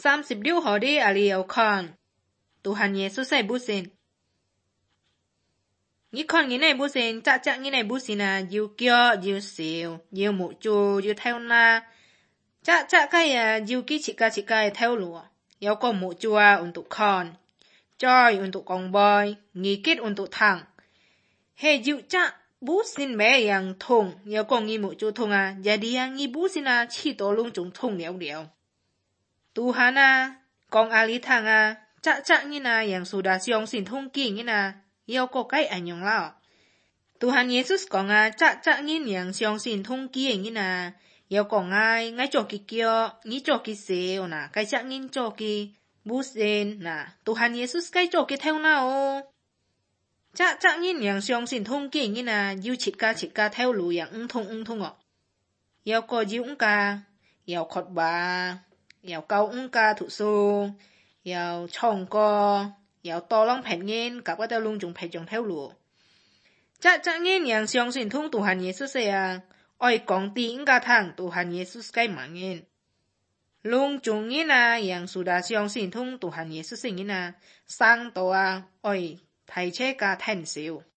36 họ đi liều con. Tuhan Yesus ay busin. Nghĩ con nghĩ này busin, chắc nghĩ này busin yêu kia, yêu xìu, yêu mụ chù, yêu theo na. Chắc cái yêu kí chỉ cái theo lùa. Yêu có mụ chùa untuk con. Joy untuk con boy, nghĩ kết untuk thằng. Hey yêu chắc busin mẹ yang thùng, yêu có nghĩ mụ chù thùng jadi yang nghĩ busin chỉ tổ lung chúng thùng liao. Tuhan con ali thằng chắc như yang sudah siong xin thung kỳ như yêu có cái ảnh nhung lao. Tuhan Yesus con chắc như yang siong xin thung kỳ như yêu có ngay cho kỳ kia, nghĩ cho kỳ xeo cái chắc như cho kỳ busin Tuhan Yesus cái cho kỳ theo nào. Chắc như yang siong xin thung kỳ như yêu chít ca theo lù yang ung thung yêu có yêu ca, yêu khot ba, yêu cao ca thủ su. Yêu chồng co, yêu to long phèn nghiên, gặp cái tao lung chúng phèn trong theo lụa. Chắc nghiên yang xiong xin thung Tuhan Yesus oi gong tiếng ca thang Tuhan Yesus cái mạng nghiên. Lung chúng nghiên yang sudah xiong xin thung Tuhan Yesus nghiên sang to oi thay chế ca thèn xíu.